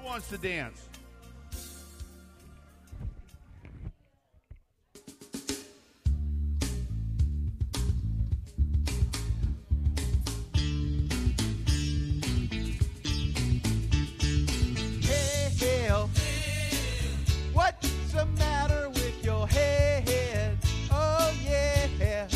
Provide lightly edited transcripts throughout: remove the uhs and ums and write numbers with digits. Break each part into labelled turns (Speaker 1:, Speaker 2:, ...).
Speaker 1: Who wants to dance?
Speaker 2: Hey, hell, what's the matter with your head? Oh, yeah.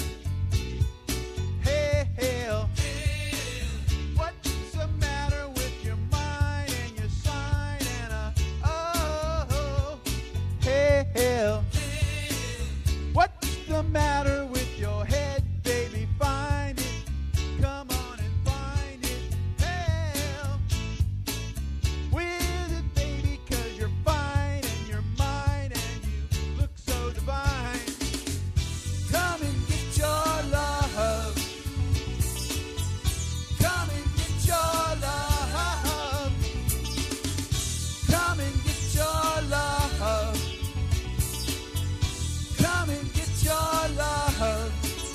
Speaker 2: Hey, hell, what's the matter with your mind and your sign and oh, hey, hell, what's the matter with your head, baby? Find it, come on and find it, hell. With it, baby, 'cause you're fine and you're mine and you look so divine. Come and get your love. Come and get your love. Come and get your love. Come and get your love.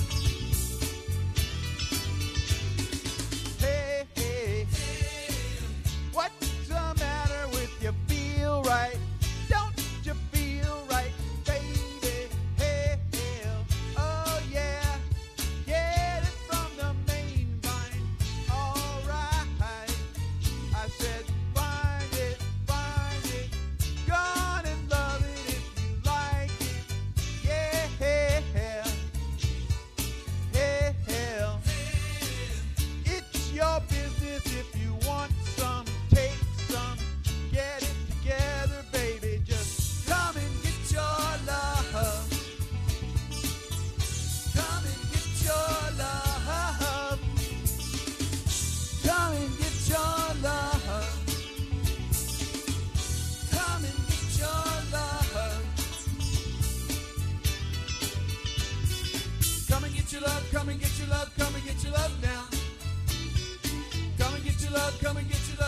Speaker 2: Hey, hey, what's the matter with you? Feel right? Don't you feel right, baby? Hey, oh yeah, get it from the main line. All right, I said find it, gone and love it if you like it. Yeah, it's your business if you want some, take some, get it together, baby. Just come and get your love. Come and get your love. Come and get your love. Come and get your love. Come and get your love, come and get your love, come and get your love now. Come and get your love, come and get your love.